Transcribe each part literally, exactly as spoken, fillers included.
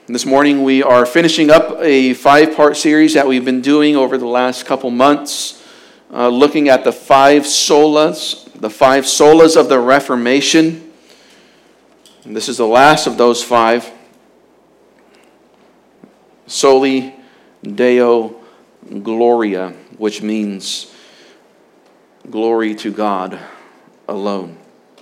This morning we are finishing up a five-part series that we've been doing over the last couple months, uh, looking at the five solas, the five solas of the Reformation. And this is the last of those five. Soli Deo Gloria, which means glory to God alone.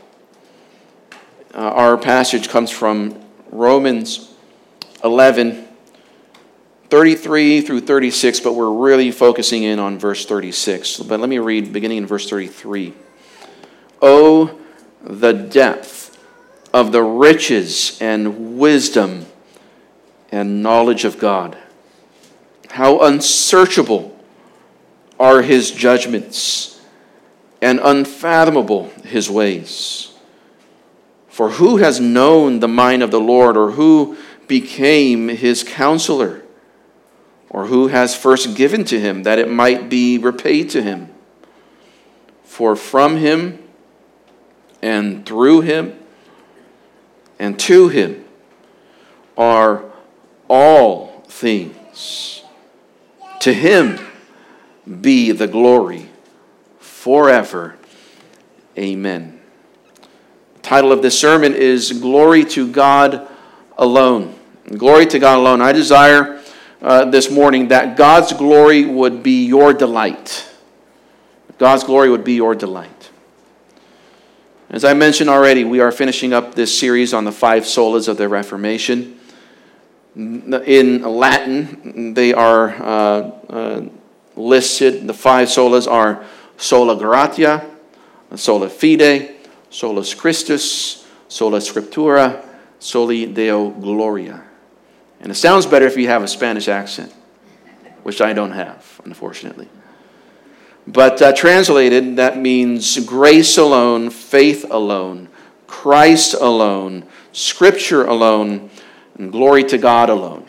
Uh, our passage comes from Romans eleven, thirty-three through thirty-six, but we're really focusing in on verse thirty-six. But let me read beginning in verse thirty-three. Oh, the depth of the riches and wisdom and knowledge of God. How unsearchable are his judgments and unfathomable his ways. For who has known the mind of the Lord, or who became his counselor, or who has first given to him that it might be repaid to him? For from him and through him and to him are all things. To him be the glory forever. Amen. The title of this sermon is Glory to God Alone. Glory to God alone. I desire uh, this morning that God's glory would be your delight. God's glory would be your delight. As I mentioned already, we are finishing up this series on the five solas of the Reformation. In Latin, they are uh, uh, listed. The five solas are sola gratia, sola fide, solus Christus, sola scriptura, soli Deo gloria. And it sounds better if you have a Spanish accent, which I don't have, unfortunately. But uh, translated, that means grace alone, faith alone, Christ alone, Scripture alone, and glory to God alone.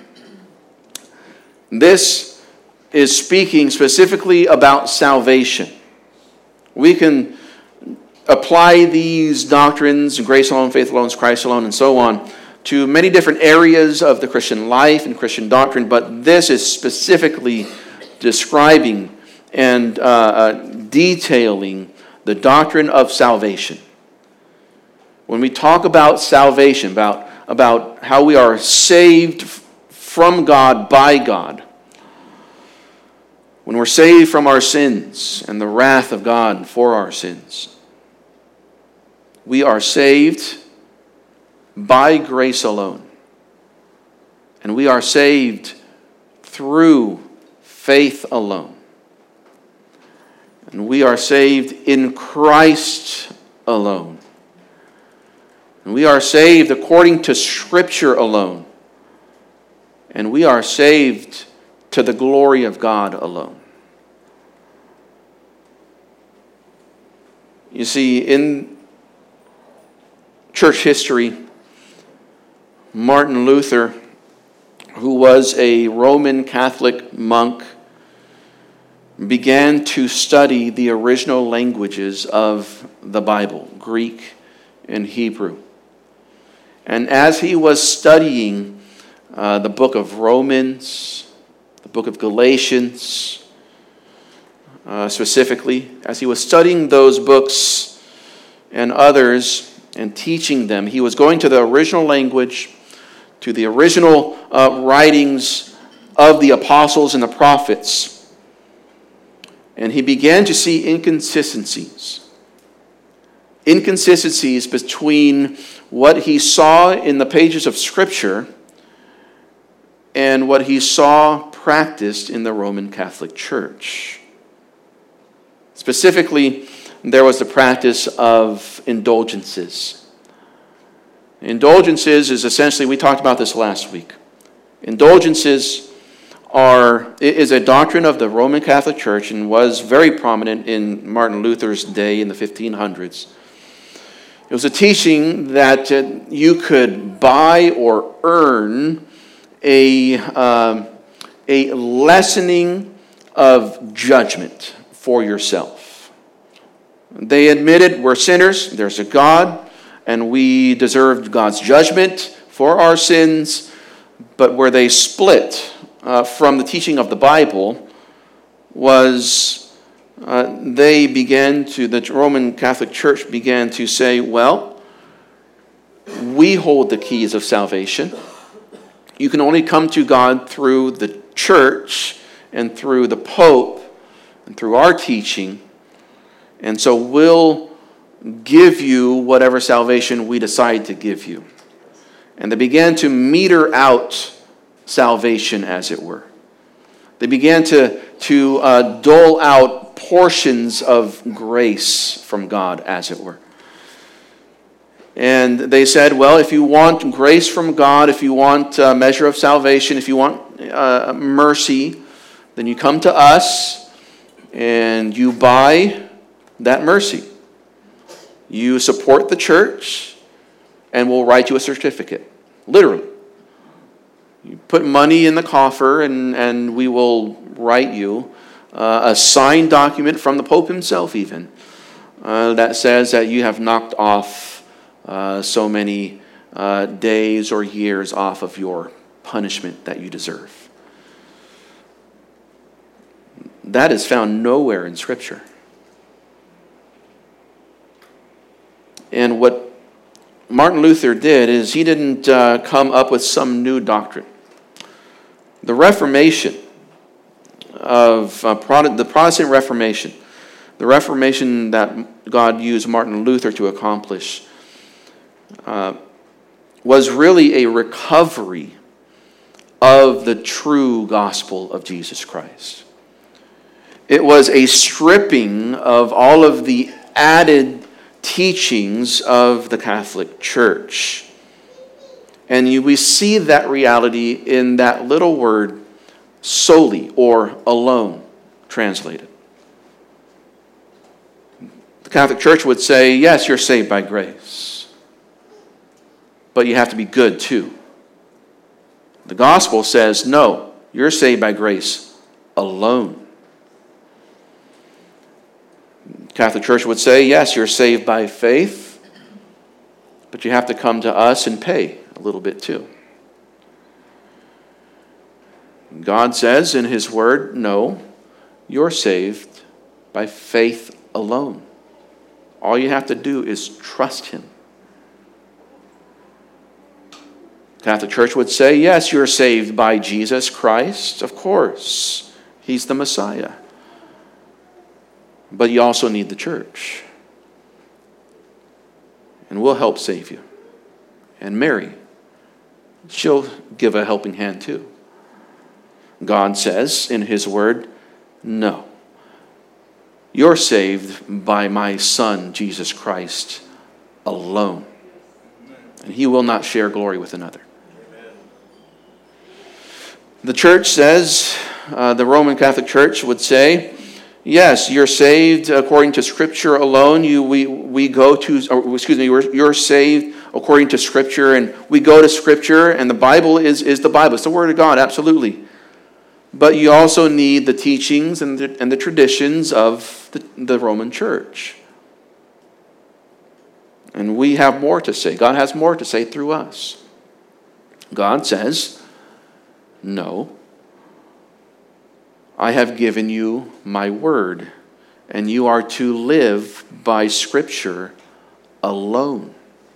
This is speaking specifically about salvation. We can apply these doctrines, grace alone, faith alone, Christ alone, and so on, to many different areas of the Christian life and Christian doctrine, but this is specifically describing and uh, uh, detailing the doctrine of salvation. When we talk about salvation, about, about how we are saved from God by God, when we're saved from our sins and the wrath of God for our sins, we are saved by grace alone. And we are saved through faith alone. And we are saved in Christ alone. And we are saved according to Scripture alone. And we are saved to the glory of God alone. You see, in church history, Martin Luther, who was a Roman Catholic monk, began to study the original languages of the Bible, Greek and Hebrew. And as he was studying uh, the book of Romans, the book of Galatians, uh, specifically, as he was studying those books and others and teaching them, he was going to the original language, to the original uh, writings of the apostles and the prophets. And he began to see inconsistencies. Inconsistencies between what he saw in the pages of Scripture and what he saw practiced in the Roman Catholic Church. Specifically, there was the practice of indulgences. Indulgences is essentially, we talked about this last week. Indulgences are is a doctrine of the Roman Catholic Church and was very prominent in Martin Luther's day in the fifteen hundreds. It was a teaching that uh, you could buy or earn a, uh, a lessening of judgment for yourself. They admitted we're sinners, there's a God, and we deserved God's judgment for our sins, but where they split uh, from the teaching of the Bible was uh, they began to, the Roman Catholic Church began to say, well, we hold the keys of salvation. You can only come to God through the church and through the Pope and through our teaching. And so we'll give you whatever salvation we decide to give you. And they began to meter out salvation, as it were. They began to, to uh, dole out portions of grace from God, as it were. And they said, well, if you want grace from God, if you want a measure of salvation, if you want uh, mercy, then you come to us and you buy that mercy. You support the church and we'll write you a certificate. Literally. You put money in the coffer and, and we will write you uh, a signed document from the Pope himself even uh, that says that you have knocked off Uh, so many uh, days or years off of your punishment that you deserve. That is found nowhere in Scripture. And what Martin Luther did is he didn't uh, come up with some new doctrine. The Reformation of uh, Protestant, the Protestant Reformation, the Reformation that God used Martin Luther to accomplish, Uh, was really a recovery of the true gospel of Jesus Christ. It was a stripping of all of the added teachings of the Catholic Church. And you, we see that reality in that little word, solely, or alone, translated. The Catholic Church would say, yes, you're saved by grace. But you have to be good too. The gospel says, no, you're saved by grace alone. The Catholic Church would say, yes, you're saved by faith, but you have to come to us and pay a little bit too. God says in His Word, no, you're saved by faith alone. All you have to do is trust Him. Catholic Church would say, yes, you're saved by Jesus Christ. Of course, He's the Messiah. But you also need the church. And we'll help save you. And Mary, she'll give a helping hand too. God says in His Word, no. You're saved by my Son, Jesus Christ, alone. And He will not share glory with another. The church says, uh, the Roman Catholic Church would say, yes, you're saved according to Scripture alone. You, we, we go to, or, excuse me, you're, you're saved according to Scripture, and we go to Scripture, and the Bible is, is the Bible. It's the Word of God, absolutely. But you also need the teachings and the, and the traditions of the, the Roman Church. And we have more to say. God has more to say through us. God says, no, I have given you my word, and you are to live by Scripture alone.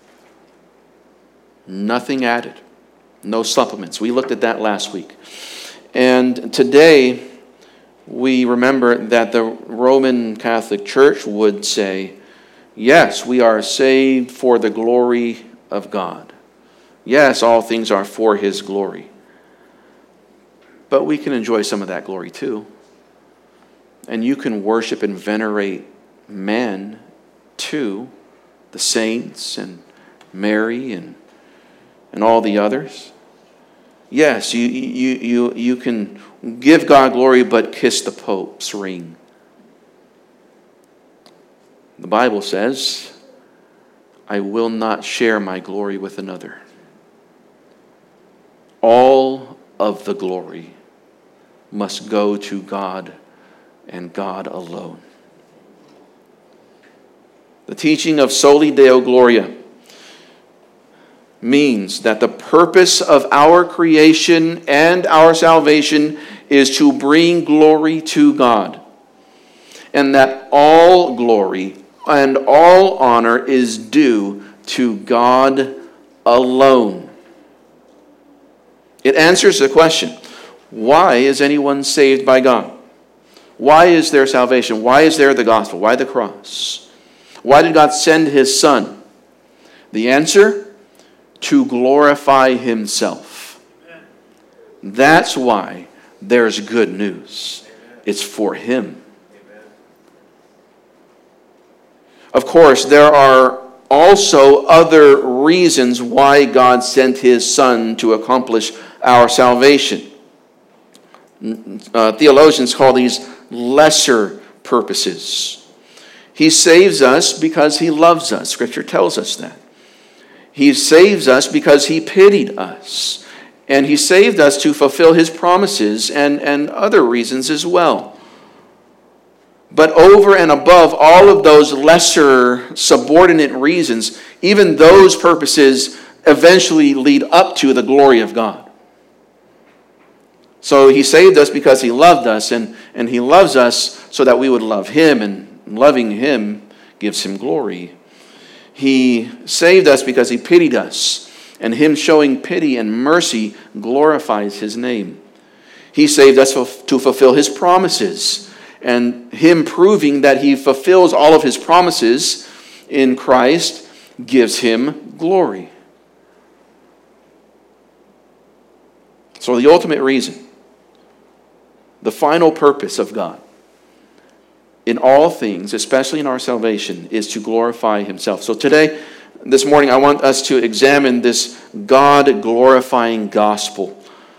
Nothing added. No supplements. We looked at that last week. And today, we remember that the Roman Catholic Church would say, yes, we are saved for the glory of God. Yes, all things are for His glory. But we can enjoy some of that glory too. And you can worship and venerate men too, the saints and Mary and, and all the others. Yes, you, you, you, you can give God glory but kiss the Pope's ring. The Bible says, I will not share my glory with another. All of the glory must go to God and God alone. The teaching of Soli Deo Gloria means that the purpose of our creation and our salvation is to bring glory to God, and that all glory and all honor is due to God alone. It answers the question, why is anyone saved by God? Why is there salvation? Why is there the gospel? Why the cross? Why did God send his Son? The answer, to glorify himself. That's why there's good news. It's for him. Of course, there are also other reasons why God sent his Son to accomplish our salvation. Uh, theologians call these lesser purposes. He saves us because he loves us. Scripture tells us that. He saves us because he pitied us. And he saved us to fulfill his promises and, and other reasons as well. But over and above all of those lesser subordinate reasons, even those purposes eventually lead up to the glory of God. So he saved us because he loved us, and, and he loves us so that we would love him, and loving him gives him glory. He saved us because he pitied us, and him showing pity and mercy glorifies his name. He saved us to fulfill his promises, and him proving that he fulfills all of his promises in Christ gives him glory. So the ultimate reason, the final purpose of God in all things, especially in our salvation, is to glorify himself. So today, this morning, I want us to examine this God-glorifying gospel.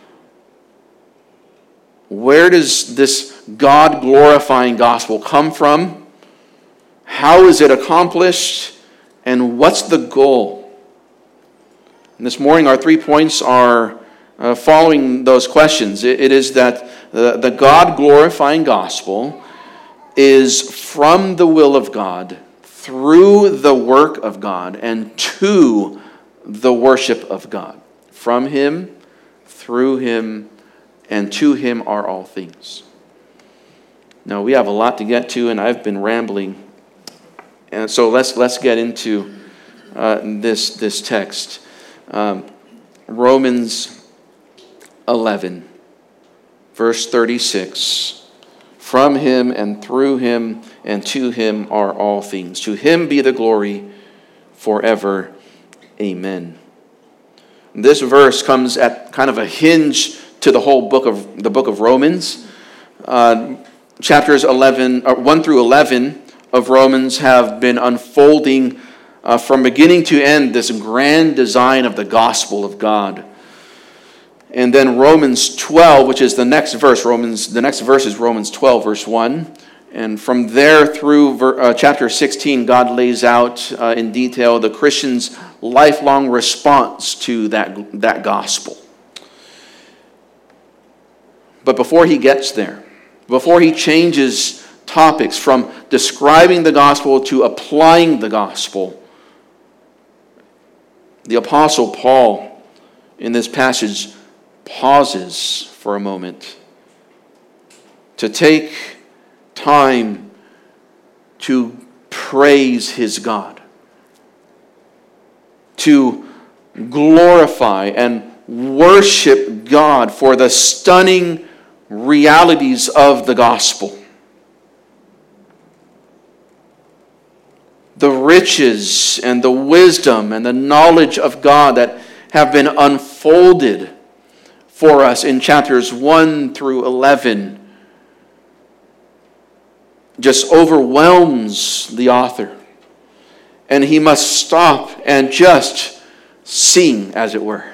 Where does this God-glorifying gospel come from? How is it accomplished? And what's the goal? And this morning, our three points are uh, following those questions. It, it is that the, the God-glorifying gospel is from the will of God, through the work of God, and to the worship of God. From him, through him, and to him are all things. Now, we have a lot to get to, and I've been rambling. And so let's let's get into uh, this, this text. Um, Romans eleven, verse thirty-six. From him and through him and to him are all things. To him be the glory forever. Amen. This verse comes at kind of a hinge to the whole book of the book of Romans. Uh, chapters eleven, or one through eleven of Romans have been unfolding uh, from beginning to end this grand design of the gospel of God. And then Romans twelve, which is the next verse, Romans the next verse is Romans twelve, verse one. And from there through uh, chapter sixteen, God lays out uh, in detail the Christian's lifelong response to that, that gospel. But before he gets there, before he changes topics from describing the gospel to applying the gospel, the Apostle Paul in this passage pauses for a moment to take time to praise his God, to glorify and worship God for the stunning realities of the gospel. The riches and the wisdom and the knowledge of God that have been unfolded for us in chapters one through eleven just overwhelms the author. And he must stop and just sing, as it were.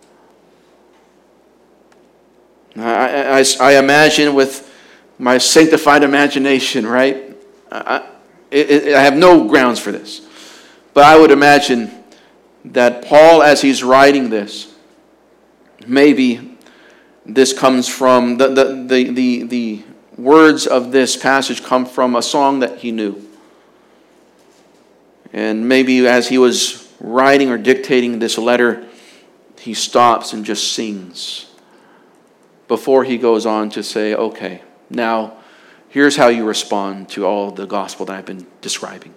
I, I, I imagine with my sanctified imagination, right? I, I, I have no grounds for this. But I would imagine that Paul, as he's writing this, maybe this comes from, the, the, the, the, the words of this passage come from a song that he knew. And maybe as he was writing or dictating this letter, he stops and just sings before he goes on to say, okay, now here's how you respond to all the gospel that I've been describing.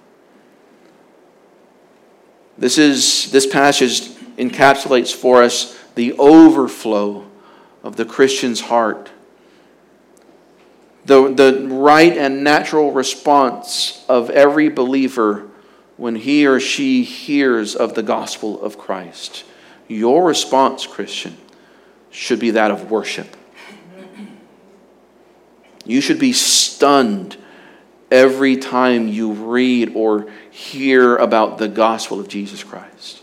This is this passage encapsulates for us the overflow of the Christian's heart. The, the right and natural response of every believer when he or she hears of the gospel of Christ. Your response, Christian, should be that of worship. You should be stunned every time you read or hear about the gospel of Jesus Christ.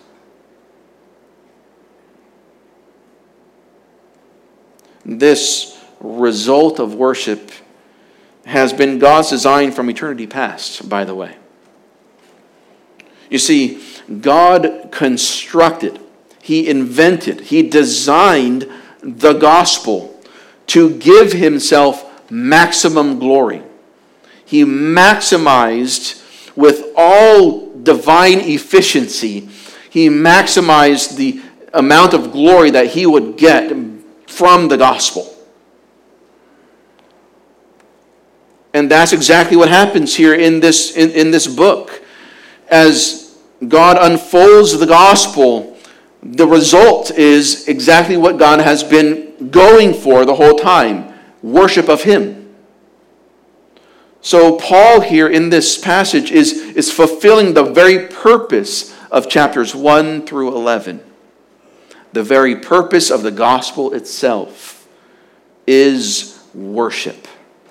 This result of worship has been God's design from eternity past, by the way. You see, God constructed, He invented, He designed the gospel to give Himself maximum glory. He maximized with all divine efficiency, He maximized the amount of glory that He would get from the gospel. And that's exactly what happens here in this, in, in this book. As God unfolds the gospel, the result is exactly what God has been going for the whole time: worship of Him. So Paul here in this passage is, is fulfilling the very purpose of chapters one through eleven. The very purpose of the gospel itself is worship.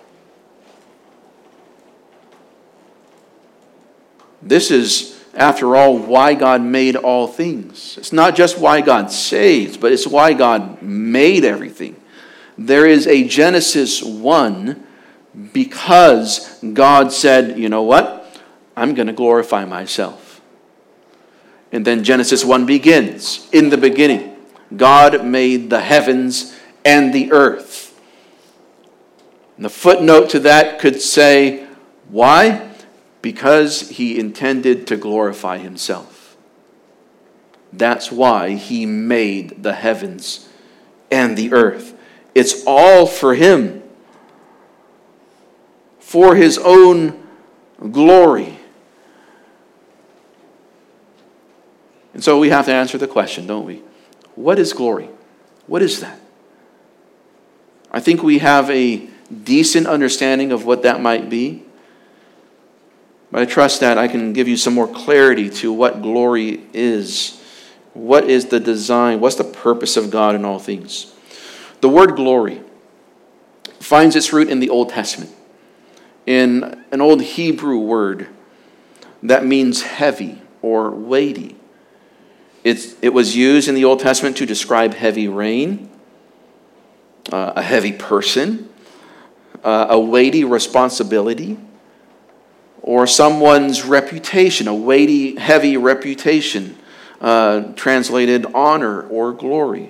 This is, after all, why God made all things. It's not just why God saves, but it's why God made everything. There is a Genesis one because God said, you know what? I'm going to glorify myself. And then Genesis one begins. In the beginning, God made the heavens and the earth. And the footnote to that could say, why? Because He intended to glorify Himself. That's why He made the heavens and the earth. It's all for Him, for His own glory. And so we have to answer the question, don't we? What is glory? What is that? I think we have a decent understanding of what that might be. But I trust that I can give you some more clarity to what glory is. What is the design? What's the purpose of God in all things? The word glory finds its root in the Old Testament, in an old Hebrew word that means heavy or weighty. It's, it was used in the Old Testament to describe heavy rain, uh, a heavy person, uh, a weighty responsibility, or someone's reputation, a weighty, heavy reputation, uh, translated honor or glory.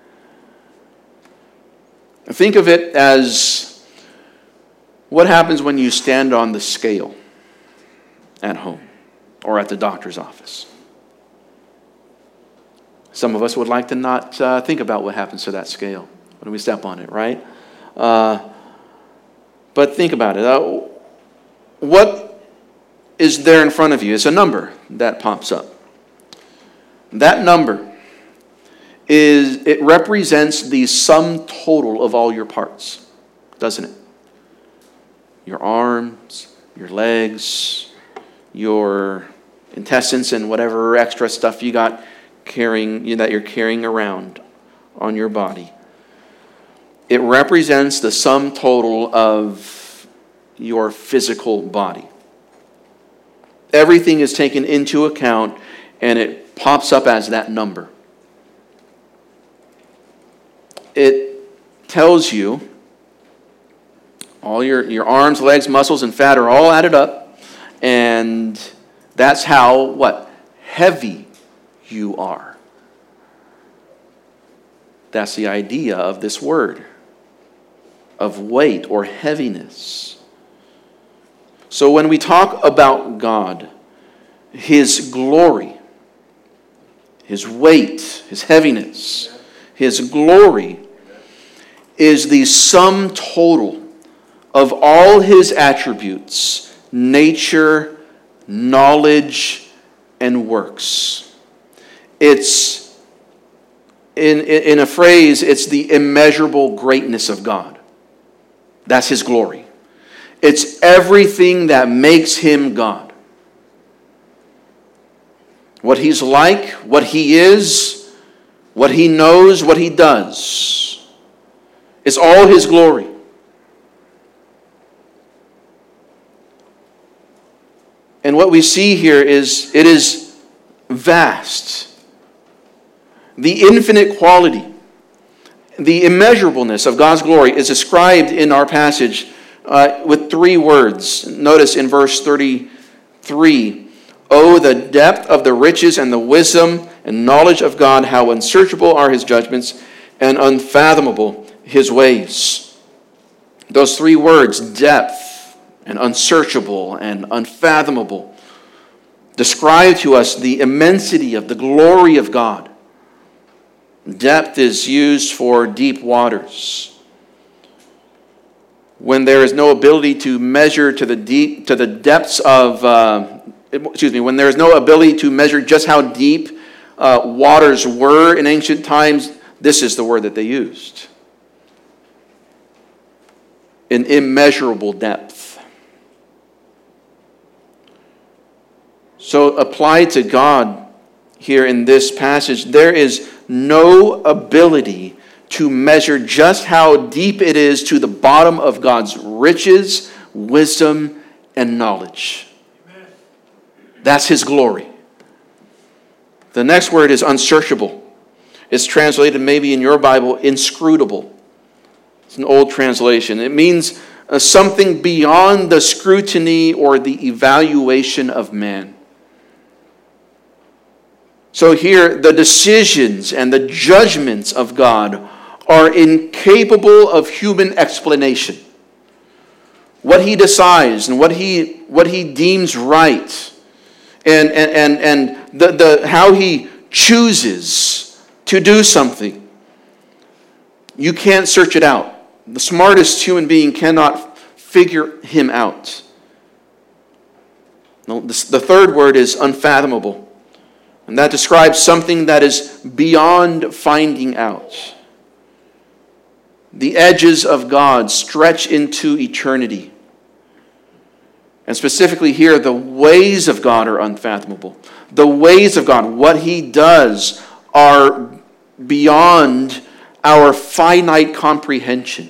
Think of it as what happens when you stand on the scale at home or at the doctor's office. Some of us would like to not uh, think about what happens to that scale when we step on it, right? Uh, but think about it. Uh, what is there in front of you? It's a number that pops up. That number is, it represents the sum total of all your parts, doesn't it? Your arms, your legs, your intestines, and whatever extra stuff you got carrying that you're carrying around on your body. It represents the sum total of your physical body. Everything is taken into account and it pops up as that number. It tells you all your, your arms, legs, muscles, and fat are all added up, and that's how, what? Heavy you are. That's the idea of this word, of weight or heaviness. So when we talk about God, His glory, His weight, His heaviness, His glory is the sum total of all His attributes, nature, knowledge, and works. It's, in, in a phrase, it's the immeasurable greatness of God. That's His glory. It's everything that makes Him God. What He's like, what He is, what He knows, what He does. It's all His glory. And what we see here is, it is vast. The infinite quality, the immeasurableness of God's glory is described in our passage uh, with three words. Notice in verse thirty-three, "Oh, the depth of the riches and the wisdom and knowledge of God, how unsearchable are His judgments and unfathomable His ways." Those three words, depth, and unsearchable and unfathomable, describe to us the immensity of the glory of God. Depth is used for deep waters. When there is no ability to measure to the deep, to the depths of, uh, excuse me, when there is no ability to measure just how deep uh, waters were in ancient times, this is the word that they used. An immeasurable depth. So applied to God here in this passage, there is no ability to measure just how deep it is to the bottom of God's riches, wisdom, and knowledge. Amen. That's His glory. The next word is unsearchable. It's translated maybe in your Bible, inscrutable. It's an old translation. It means uh, something beyond the scrutiny or the evaluation of man. So here, the decisions and the judgments of God are incapable of human explanation. What He decides and what He what He deems right, and and and, and the, the how He chooses to do something, you can't search it out. The smartest human being cannot figure Him out. No, the, the third word is unfathomable. And that describes something that is beyond finding out. The edges of God stretch into eternity. And specifically here, the ways of God are unfathomable. The ways of God, what He does, are beyond our finite comprehension.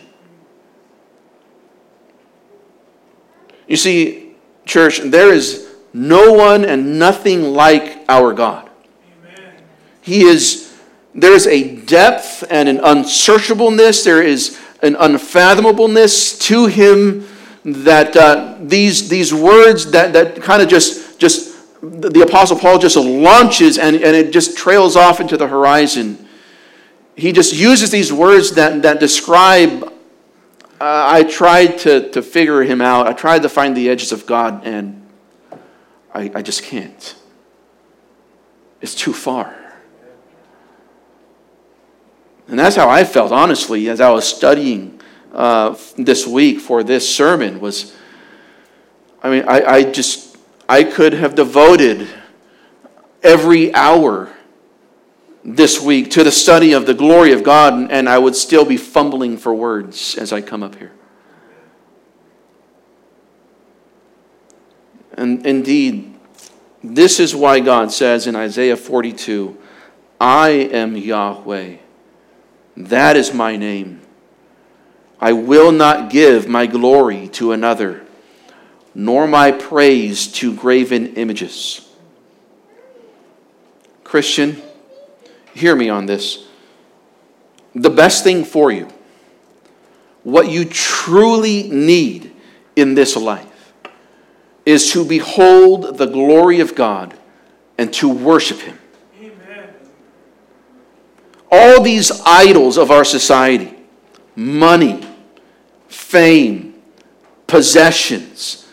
You see, church, there is no one and nothing like our God. Amen. He is, there is a depth and an unsearchableness, there is an unfathomableness to Him that uh, these these words that, that kind of just, just, the Apostle Paul just launches and, and it just trails off into the horizon. He just uses these words that, that describe, uh, I tried to, to figure Him out, I tried to find the edges of God, and I, I just can't. It's too far. And that's how I felt, honestly, as I was studying uh, this week for this sermon. Was, I mean, I, I just, I could have devoted every hour this week to the study of the glory of God, and, and I would still be fumbling for words as I come up here. And indeed, this is why God says in Isaiah forty-two, I am Yahweh. That is my name. I will not give my glory to another, nor my praise to graven images. Christian, hear me on this. The best thing for you, what you truly need in this life, is to behold the glory of God and to worship Him. Amen. All these idols of our society, money, fame, possessions,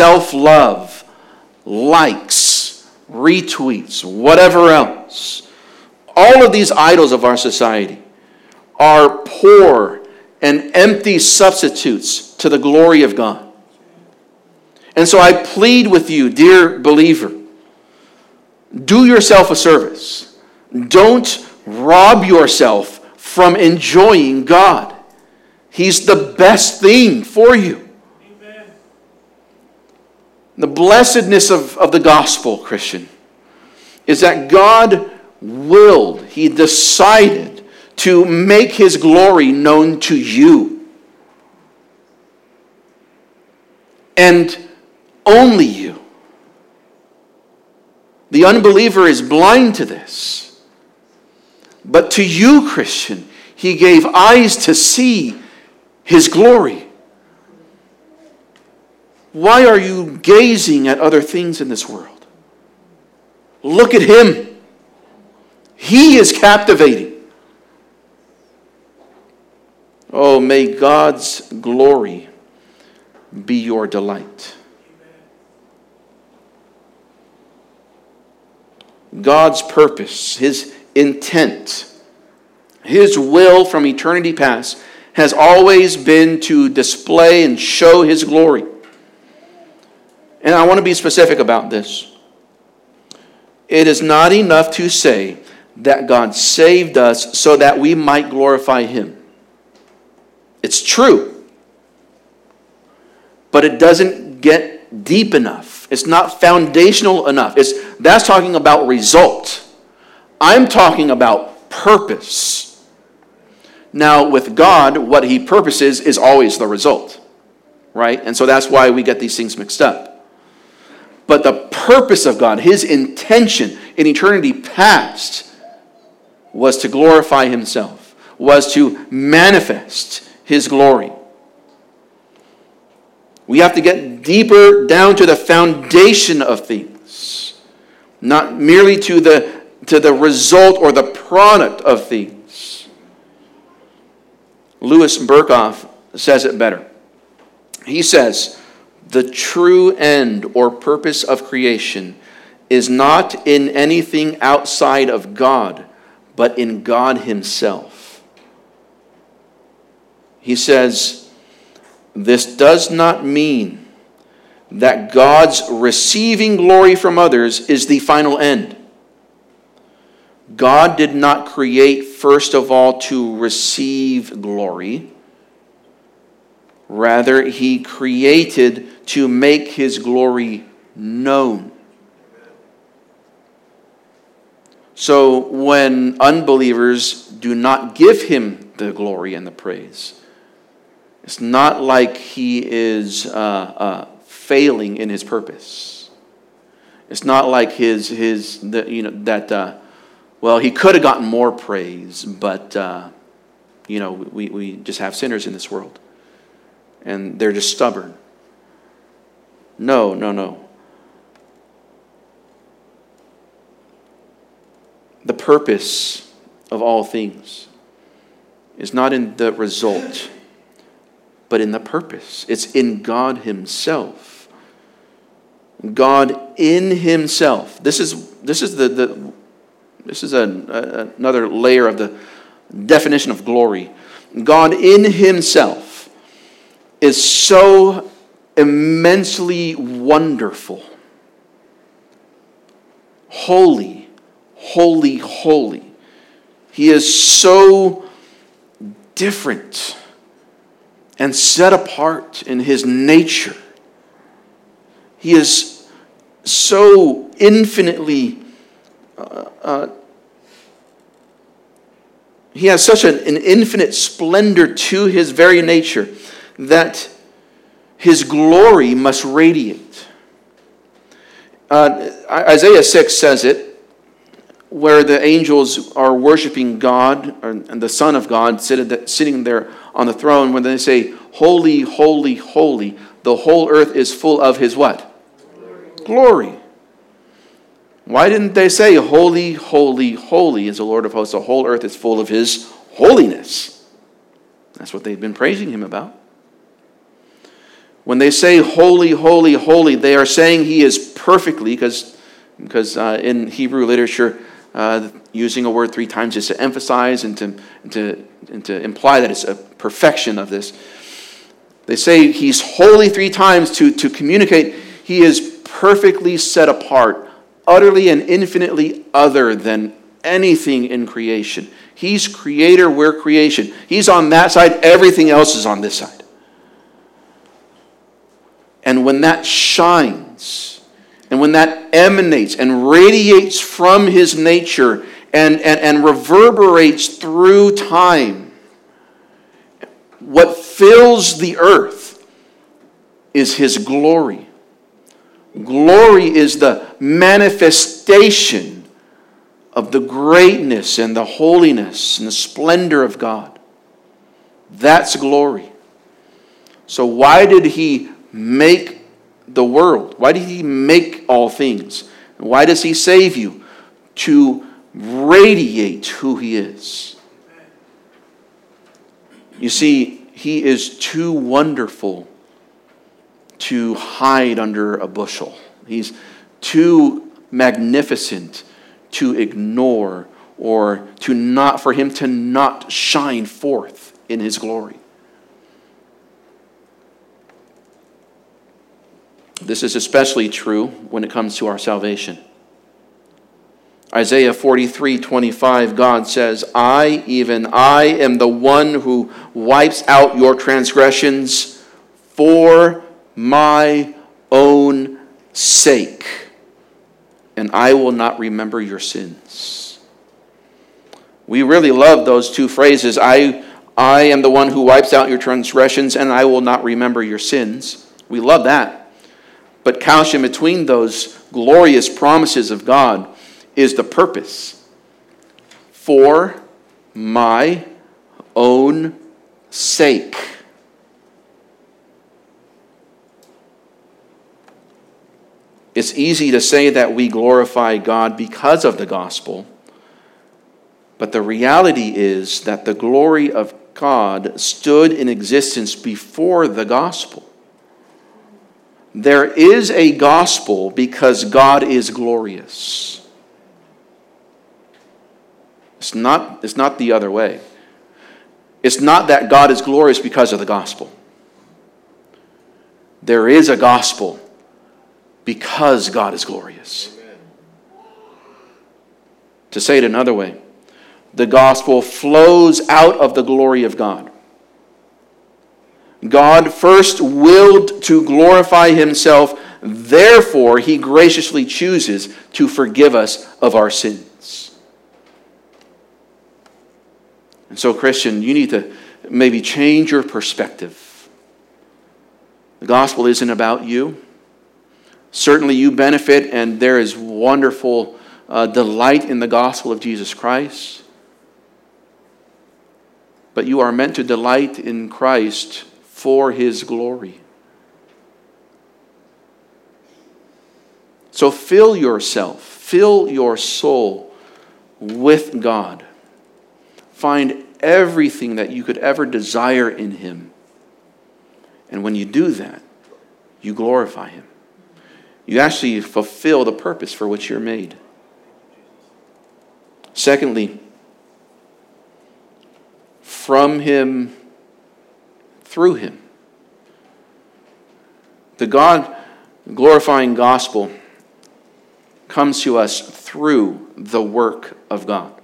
self-love, likes, retweets, whatever else, All of these idols of our society are poor and empty substitutes to the glory of God. And so I plead with you, dear believer, do yourself a service. Don't rob yourself from enjoying God. He's the best thing for you. Amen. The blessedness of, of the gospel, Christian, is that God willed, He decided to make His glory known to you. And only you. The unbeliever is blind to this. But to you, Christian, He gave eyes to see His glory. Why are you gazing at other things in this world? Look at Him. He is captivating. Oh, may God's glory be your delight. God's purpose, His intent, His will from eternity past has always been to display and show His glory. And I want to be specific about this. It is not enough to say that God saved us so that we might glorify Him. It's true. But it doesn't get deep enough. It's not foundational enough. It's, that's talking about result. I'm talking about purpose. Now, with God, what He purposes is always the result. Right? And so that's why we get these things mixed up. But the purpose of God, His intention in eternity past, was to glorify Himself, was to manifest His glory. We have to get deeper down to the foundation of things, not merely to the, to the result or the product of things. Louis Berkhoff says it better. He says, the true end or purpose of creation is not in anything outside of God, but in God Himself. He says, this does not mean that God's receiving glory from others is the final end. God did not create, first of all, to receive glory. Rather, He created to make His glory known. So when unbelievers do not give Him the glory and the praise, it's not like He is uh, uh, failing in His purpose. It's not like his his the, you know that uh, well He could have gotten more praise, but uh, you know we we just have sinners in this world, and they're just stubborn. No, no, no. The purpose of all things is not in the result, but in the purpose. It's in God Himself. God in Himself. This is this is the, the this is a, a, another layer of the definition of glory. God in Himself is so immensely wonderful, holy, holy, holy. He is so different and set apart in His nature. He is so infinitely, uh, uh, He has such an, an infinite splendor to His very nature that His glory must radiate. Uh, Isaiah six says it, where the angels are worshiping God, or, and the Son of God sitting there on the throne, when they say, holy, holy, holy, the whole earth is full of His what? Glory. Glory. Why didn't they say, holy, holy, holy is the Lord of hosts, the whole earth is full of His holiness? That's what they've been praising Him about. When they say holy, holy, holy, they are saying He is perfectly, because, because uh, in Hebrew literature, uh, using a word three times is to emphasize and to, and to, and to imply that it's a perfection of this. They say he's holy three times to, to communicate he is perfectly set apart, utterly and infinitely other than anything in creation. He's creator, we're creation. He's on that side, everything else is on this side. And when that shines, and when that emanates and radiates from his nature and, and, and reverberates through time, what fills the earth is his glory. Glory is the manifestation of the greatness and the holiness and the splendor of God. That's glory. So why did he make the world? Why did he make all things? Why does he save you? To radiate who he is. You see, he is too wonderful to hide under a bushel. He's too magnificent to ignore or to not, for him to not shine forth in his glory. This is especially true when it comes to our salvation. Isaiah forty-three twenty-five, God says, I, even I, am the one who wipes out your transgressions for my own sake, and I will not remember your sins. We really love those two phrases. I, I am the one who wipes out your transgressions, and I will not remember your sins. We love that. But couched in between those glorious promises of God is the purpose. For my own sake. It's easy to say that we glorify God because of the gospel, but the reality is that the glory of God stood in existence before the gospel. There is a gospel because God is glorious. It's not, it's not the other way. It's not that God is glorious because of the gospel. There is a gospel because God is glorious. Amen. To say it another way, the gospel flows out of the glory of God. God first willed to glorify himself, therefore he graciously chooses to forgive us of our sins. And so, Christian, you need to maybe change your perspective. The gospel isn't about you. Certainly you benefit, and there is wonderful uh, delight in the gospel of Jesus Christ. But you are meant to delight in Christ for his glory. So fill yourself, fill your soul with God. Find everything that you could ever desire in him. And when you do that, you glorify him. You actually fulfill the purpose for which you're made. Secondly, from him, through him. The God-glorifying gospel comes to us through the work of God.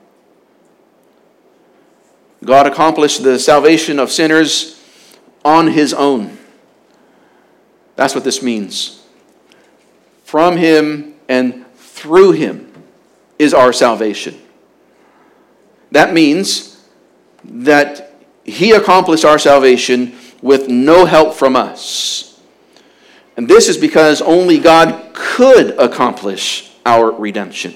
God accomplished the salvation of sinners on his own. That's what this means. From him and through him is our salvation. That means that he accomplished our salvation with no help from us. And this is because only God could accomplish our redemption.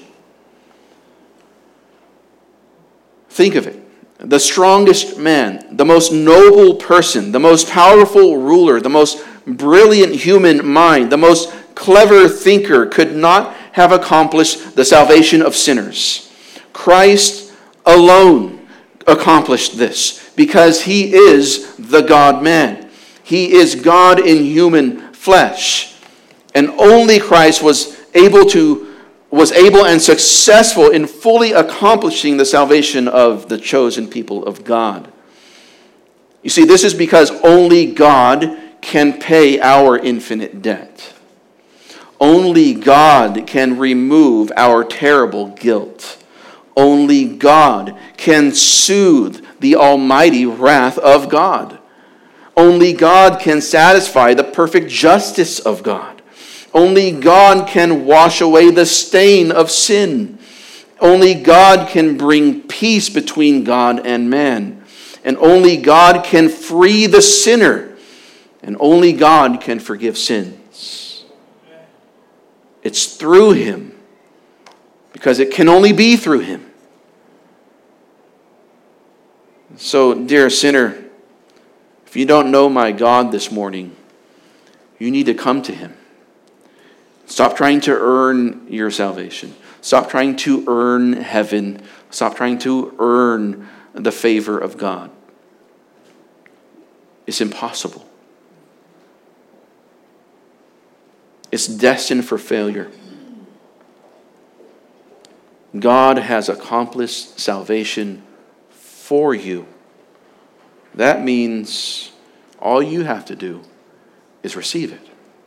Think of it. The strongest man, the most noble person, the most powerful ruler, the most brilliant human mind, the most clever thinker could not have accomplished the salvation of sinners. Christ alone accomplished this because he is the God-man. He is God in human flesh. And only Christ was able to was able and successful in fully accomplishing the salvation of the chosen people of God. You see, this is because only God can pay our infinite debt. Only God can remove our terrible guilt. Only God can soothe the almighty wrath of God. Only God can satisfy the perfect justice of God. Only God can wash away the stain of sin. Only God can bring peace between God and man. And only God can free the sinner. And only God can forgive sins. It's through him, because it can only be through him. So, dear sinner, if you don't know my God this morning, you need to come to him. Stop trying to earn your salvation. Stop trying to earn heaven. Stop trying to earn the favor of God. It's impossible. It's destined for failure. God has accomplished salvation for you. That means all you have to do is receive it.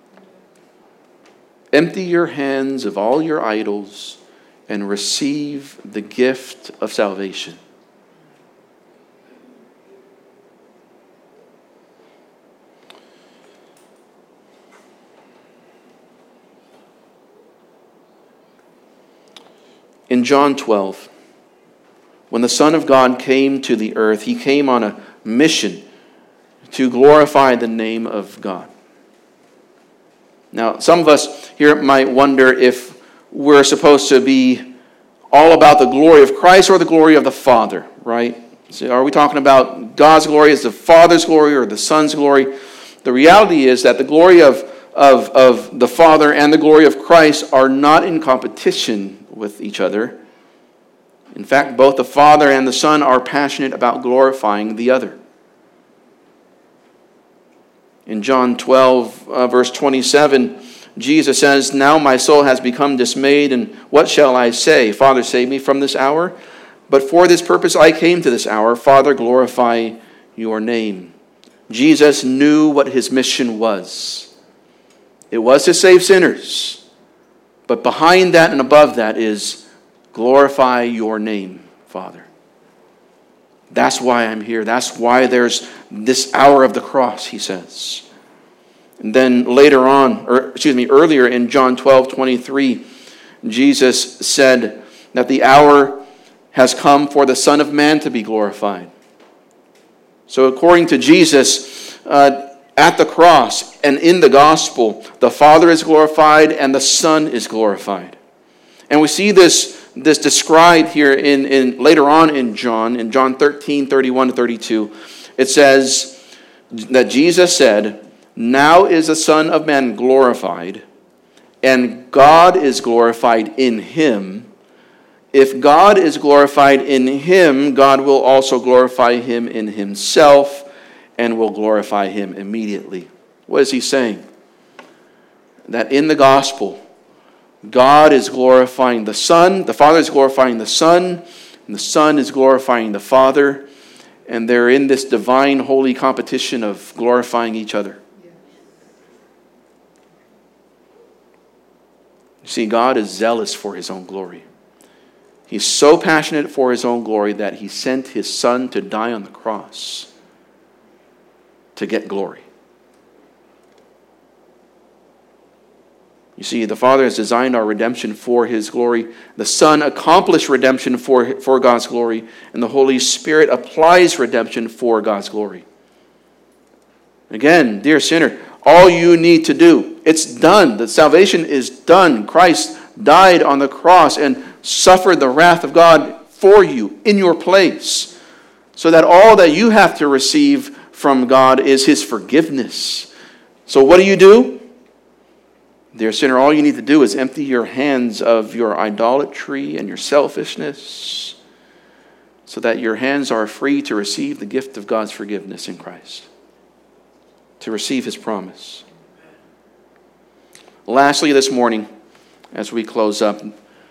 Empty your hands of all your idols and receive the gift of salvation. In John twelve, when the Son of God came to the earth, he came on a mission to glorify the name of God. Now, some of us here might wonder if we're supposed to be all about the glory of Christ or the glory of the Father, right? So are we talking about God's glory as the Father's glory or the Son's glory? The reality is that the glory of, of, of the Father and the glory of Christ are not in competition with each other. In fact, both the Father and the Son are passionate about glorifying the other. In John twelve, uh, verse twenty-seven, Jesus says, "Now my soul has become dismayed, and what shall I say? Father, save me from this hour. But for this purpose I came to this hour. Father, glorify your name." Jesus knew what his mission was. It was to save sinners. But behind that and above that is glorify your name, Father. That's why I'm here. That's why there's this hour of the cross, he says. And then later on, or excuse me, earlier in John twelve twenty-three, Jesus said that the hour has come for the Son of Man to be glorified. So according to Jesus, uh, at the cross and in the gospel, the Father is glorified and the Son is glorified. And we see this This described here in, in later on in John, in John thirteen, thirty-one to thirty-two. It says that Jesus said, "Now is the Son of Man glorified, and God is glorified in him. If God is glorified in him, God will also glorify him in himself, and will glorify him immediately." What is he saying? That in the gospel, God is glorifying the Son, the Father is glorifying the Son, and the Son is glorifying the Father, and they're in this divine, holy competition of glorifying each other. You see, God is zealous for his own glory. He's so passionate for his own glory that he sent his Son to die on the cross to get glory. You see, the Father has designed our redemption for his glory. The Son accomplished redemption for, for God's glory. And the Holy Spirit applies redemption for God's glory. Again, dear sinner, all you need to do, it's done. The salvation is done. Christ died on the cross and suffered the wrath of God for you in your place, so that all that you have to receive from God is his forgiveness. So what do you do? Dear sinner, all you need to do is empty your hands of your idolatry and your selfishness, so that your hands are free to receive the gift of God's forgiveness in Christ, to receive his promise. Lastly, this morning, as we close up,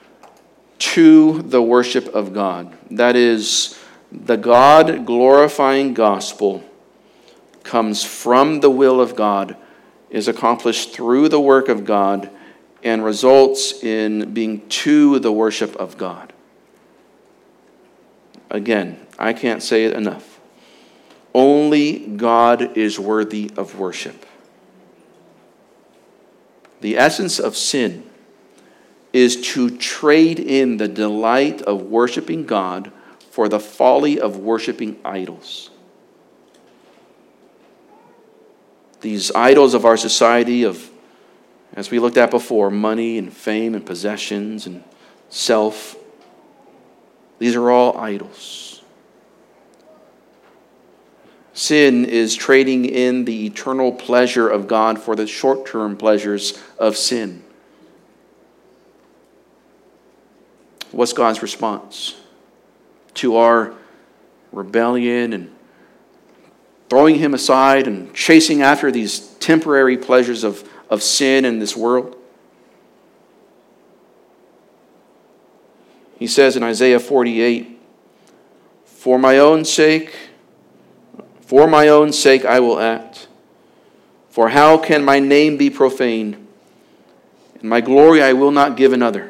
to the worship of God. That is, the God-glorifying gospel comes from the will of God, is accomplished through the work of God, and results in being to the worship of God. Again, I can't say it enough. Only God is worthy of worship. The essence of sin is to trade in the delight of worshiping God for the folly of worshiping idols. These idols of our society, of, as we looked at before, money and fame and possessions and self, these are all idols. Sin is trading in the eternal pleasure of God for the short-term pleasures of sin. What's God's response to our rebellion and throwing him aside and chasing after these temporary pleasures of, of sin in this world? He says in Isaiah forty-eight, For my own sake, for my own sake I will act. For how can my name be profaned? And my glory I will not give another.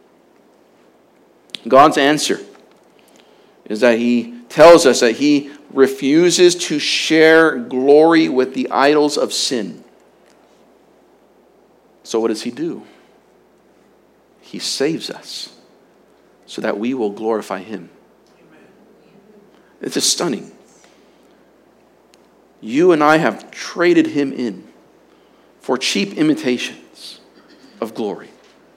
God's answer is that he tells us that he refuses to share glory with the idols of sin. So what does he do? He saves us so that we will glorify him. It's just stunning. You and I have traded him in for cheap imitations of glory.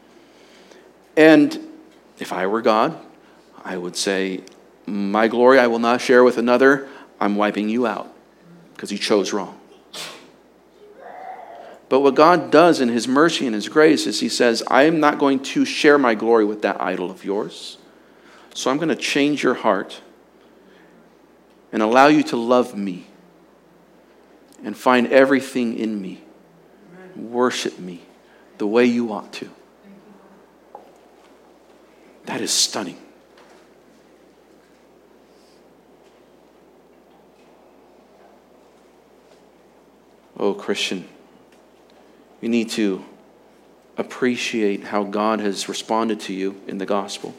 And if I were God, I would say, my glory I will not share with another. I'm wiping you out because you chose wrong. But what God does in his mercy and his grace is he says, I am not going to share my glory with that idol of yours. So I'm going to change your heart and allow you to love me and find everything in me. Worship me the way you ought to. That is stunning. Oh, Christian, you need to appreciate how God has responded to you in the gospel.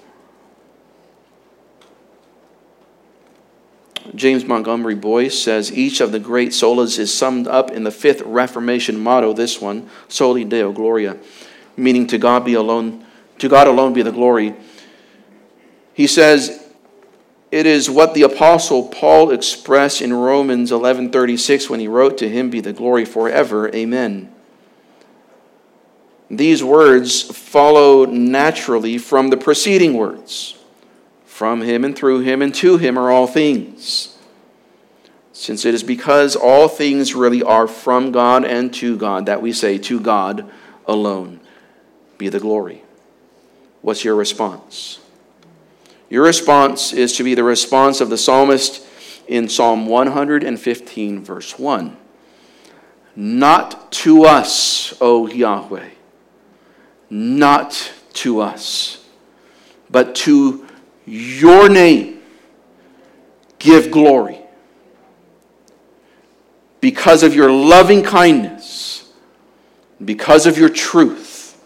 James Montgomery Boyce says, each of the great solas is summed up in the fifth Reformation motto, this one, Soli Deo Gloria, meaning to God be alone, to God alone be the glory. He says, it is what the Apostle Paul expressed in Romans eleven thirty-six when he wrote, to him be the glory forever. Amen. These words follow naturally from the preceding words. From him and through him and to him are all things. Since it is because all things really are from God and to God that we say, to God alone be the glory. What's your response? Your response is to be the response of the psalmist in Psalm one fifteen, verse one. Not to us, O Yahweh, not to us, but to your name give glory, because of your loving kindness, because of your truth.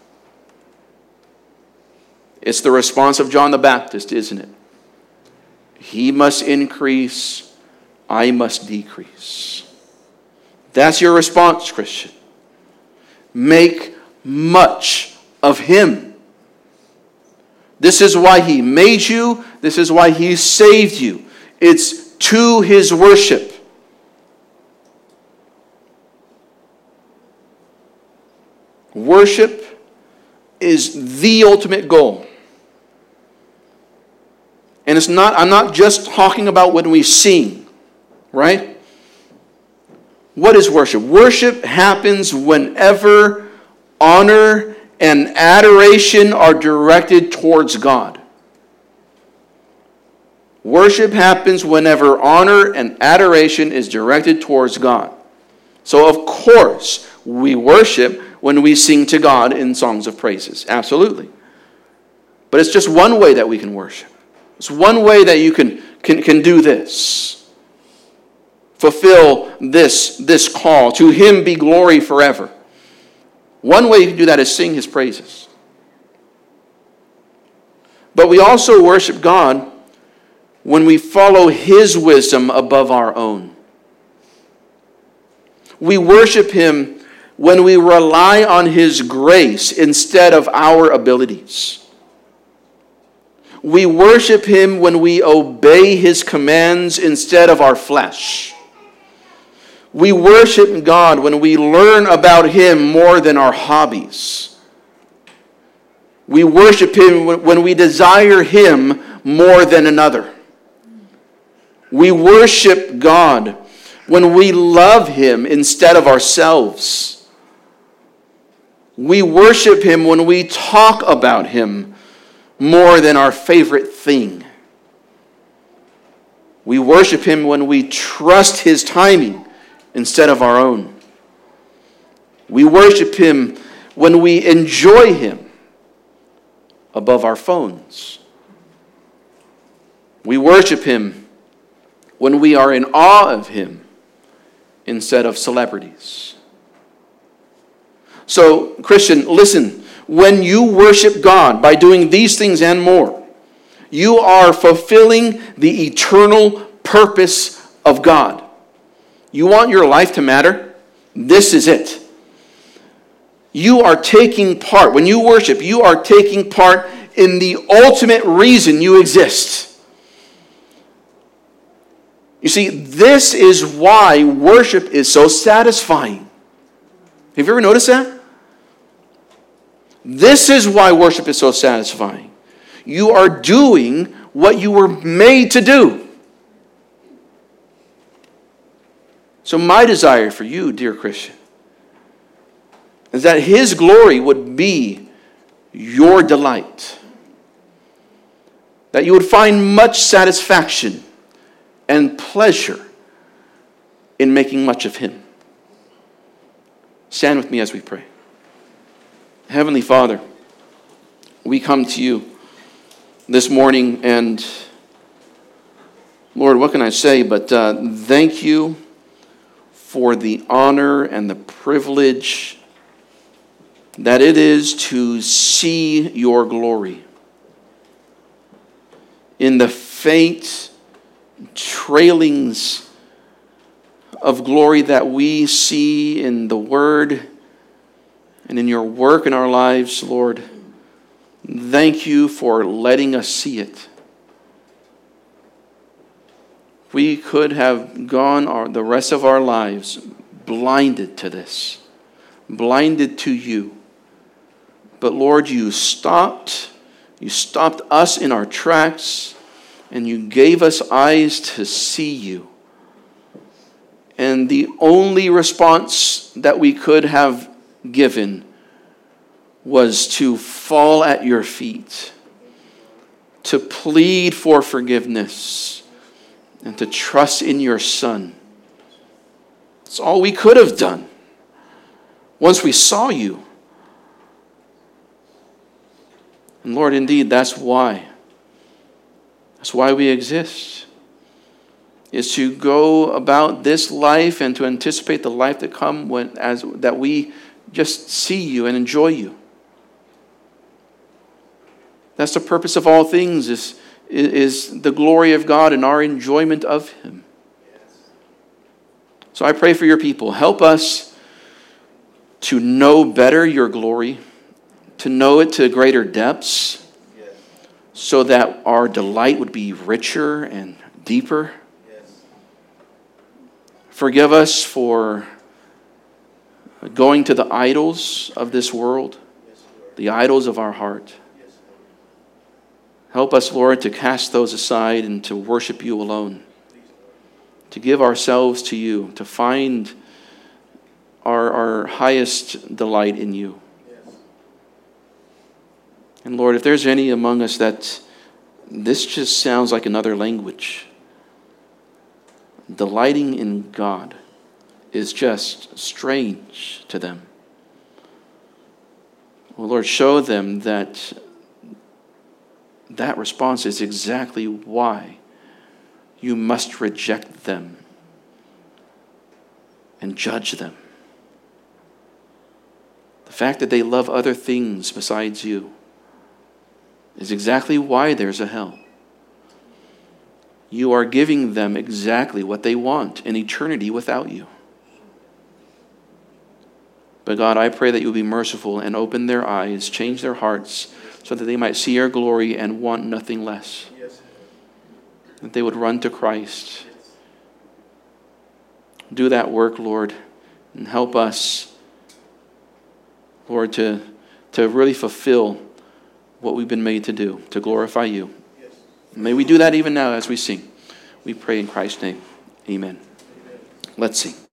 It's the response of John the Baptist, isn't it? He must increase, I must decrease. That's your response, Christian. Make much of him. This is why he made you. This is why he saved you. It's to his worship. Worship is the ultimate goal. And it's not, I'm not just talking about when we sing, right? What is worship? Worship happens whenever honor and adoration are directed towards God. Worship happens whenever honor and adoration is directed towards God. So of course, we worship when we sing to God in songs of praises. Absolutely. But it's just one way that we can worship. It's one way that you can, can, can do this. Fulfill this, this call. To him be glory forever. One way you can do that is sing his praises. But we also worship God when we follow his wisdom above our own. We worship him when we rely on his grace instead of our abilities. We worship him when we obey his commands instead of our flesh. We worship God when we learn about him more than our hobbies. We worship him when we desire him more than another. We worship God when we love him instead of ourselves. We worship him when we talk about him more than our favorite thing. We worship him when we trust his timing instead of our own. We worship him when we enjoy him above our phones. We worship him when we are in awe of him instead of celebrities. So, Christian, listen. When you worship God by doing these things and more, you are fulfilling the eternal purpose of God. You want your life to matter? This is it. You are taking part. When you worship, you are taking part in the ultimate reason you exist. You see, this is why worship is so satisfying. Have you ever noticed that? This is why worship is so satisfying. You are doing what you were made to do. So my desire for you, dear Christian, is that his glory would be your delight. That you would find much satisfaction and pleasure in making much of him. Stand with me as we pray. Heavenly Father, we come to you this morning, and Lord, what can I say but uh, thank you for the honor and the privilege that it is to see your glory in the faint trailings of glory that we see in the Word and in your work in our lives, Lord. Thank you for letting us see it. We could have gone our, the rest of our lives blinded to this, blinded to you. But Lord, you stopped, you stopped us in our tracks, and you gave us eyes to see you. And the only response that we could have given was to fall at your feet, to plead for forgiveness, and to trust in your Son. That's all we could have done once we saw you. And Lord, indeed, that's why. That's why we exist. Is to go about this life and to anticipate the life to come when as that we just see you and enjoy you. That's the purpose of all things, is, is the glory of God and our enjoyment of him. So I pray for your people. Help us to know better your glory, to know it to greater depths, so that our delight would be richer and deeper. Forgive us for going to the idols of this world, the idols of our heart. Help us, Lord, to cast those aside and to worship you alone, to give ourselves to you, to find our, our highest delight in you. And Lord, if there's any among us that this just sounds like another language, delighting in God is just strange to them. Well, Lord, show them that that response is exactly why you must reject them and judge them. The fact that they love other things besides you is exactly why there's a hell. You are giving them exactly what they want, an eternity without you. But God, I pray that you'll be merciful and open their eyes, change their hearts, so that they might see your glory and want nothing less. That they would run to Christ. Do that work, Lord, and help us, Lord, to, to really fulfill what we've been made to do, to glorify you. May we do that even now as we sing. We pray in Christ's name. Amen. Let's sing.